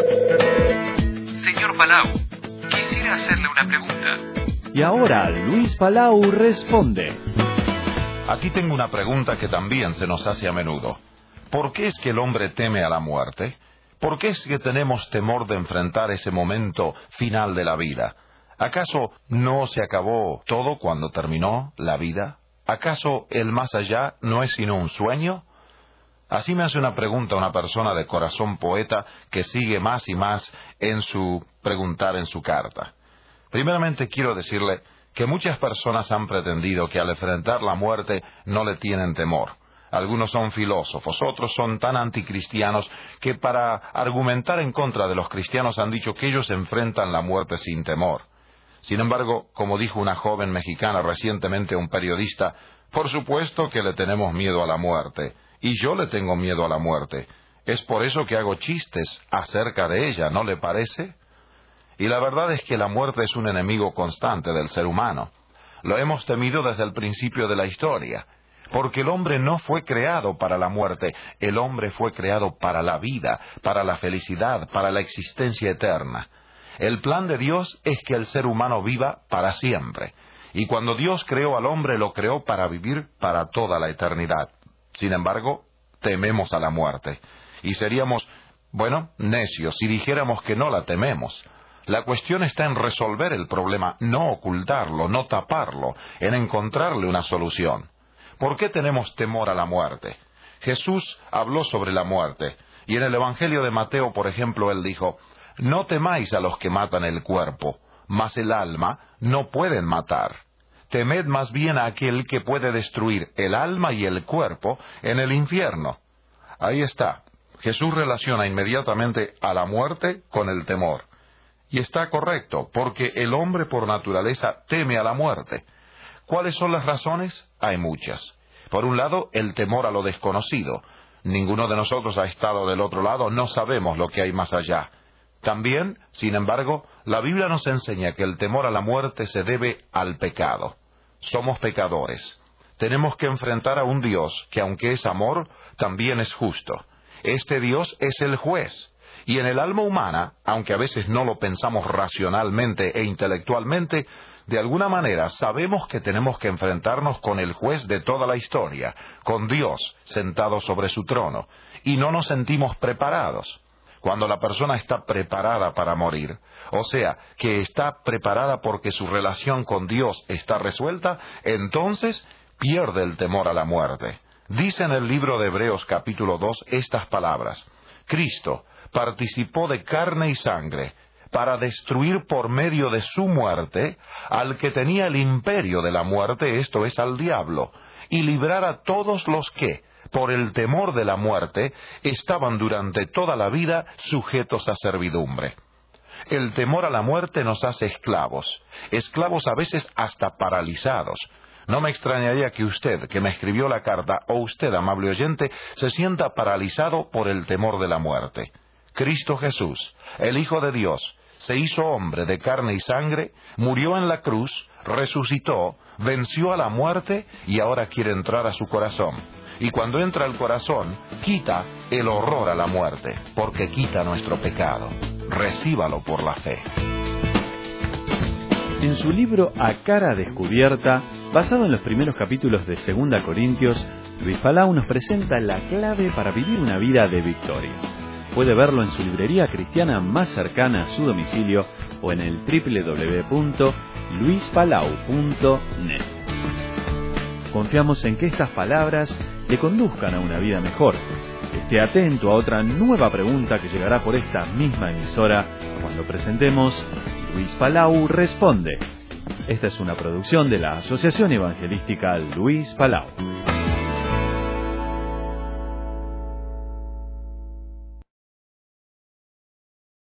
Señor Palau, quisiera hacerle una pregunta. Y ahora Luis Palau responde. Aquí tengo una pregunta que también se nos hace a menudo. ¿Por qué es que el hombre teme a la muerte? ¿Por qué es que tenemos temor de enfrentar ese momento final de la vida? ¿Acaso no se acabó todo cuando terminó la vida? ¿Acaso el más allá no es sino un sueño? Así me hace una pregunta una persona de corazón poeta que sigue más y más en su preguntar en su carta. Primeramente quiero decirle que muchas personas han pretendido que al enfrentar la muerte no le tienen temor. Algunos son filósofos, otros son tan anticristianos que para argumentar en contra de los cristianos han dicho que ellos enfrentan la muerte sin temor. Sin embargo, como dijo una joven mexicana recientemente a un periodista, por supuesto que le tenemos miedo a la muerte, y yo le tengo miedo a la muerte. Es por eso que hago chistes acerca de ella, ¿no le parece? Y la verdad es que la muerte es un enemigo constante del ser humano. Lo hemos temido desde el principio de la historia, porque el hombre no fue creado para la muerte, el hombre fue creado para la vida, para la felicidad, para la existencia eterna. El plan de Dios es que el ser humano viva para siempre, y cuando Dios creó al hombre lo creó para vivir para toda la eternidad. Sin embargo, tememos a la muerte, y seríamos, necios si dijéramos que no la tememos. La cuestión está en resolver el problema, no ocultarlo, no taparlo, en encontrarle una solución. ¿Por qué tenemos temor a la muerte? Jesús habló sobre la muerte, y en el Evangelio de Mateo, por ejemplo, él dijo, «No temáis a los que matan el cuerpo, mas el alma no pueden matar. Temed más bien a aquel que puede destruir el alma y el cuerpo en el infierno». Ahí está. Jesús relaciona inmediatamente a la muerte con el temor. Y está correcto, porque el hombre por naturaleza teme a la muerte. ¿Cuáles son las razones? Hay muchas. Por un lado, el temor a lo desconocido. Ninguno de nosotros ha estado del otro lado, no sabemos lo que hay más allá. También, sin embargo, la Biblia nos enseña que el temor a la muerte se debe al pecado. Somos pecadores. Tenemos que enfrentar a un Dios que, aunque es amor, también es justo. Este Dios es el juez. Y en el alma humana, aunque a veces no lo pensamos racionalmente e intelectualmente, de alguna manera sabemos que tenemos que enfrentarnos con el juez de toda la historia, con Dios sentado sobre su trono, y no nos sentimos preparados. Cuando la persona está preparada para morir, o sea, que está preparada porque su relación con Dios está resuelta, entonces pierde el temor a la muerte. Dice en el libro de Hebreos capítulo 2 estas palabras, «Cristo participó de carne y sangre para destruir por medio de su muerte al que tenía el imperio de la muerte, esto es, al diablo, y librar a todos los que, por el temor de la muerte, estaban durante toda la vida sujetos a servidumbre». El temor a la muerte nos hace esclavos a veces hasta paralizados. No me extrañaría que usted, que me escribió la carta, o usted, amable oyente, se sienta paralizado por el temor de la muerte. Cristo Jesús, el Hijo de Dios, se hizo hombre de carne y sangre, murió en la cruz, resucitó, venció a la muerte y ahora quiere entrar a su corazón. Y cuando entra al corazón, quita el horror a la muerte, porque quita nuestro pecado. Recíbalo por la fe. En su libro A Cara Descubierta, basado en los primeros capítulos de 2 Corintios, Luis Palau nos presenta la clave para vivir una vida de victoria. Puede verlo en su librería cristiana más cercana a su domicilio o en el www.luispalau.net. Confiamos en que estas palabras le conduzcan a una vida mejor. Esté atento a otra nueva pregunta que llegará por esta misma emisora cuando presentemos Luis Palau Responde. Esta es una producción de la Asociación Evangelística Luis Palau.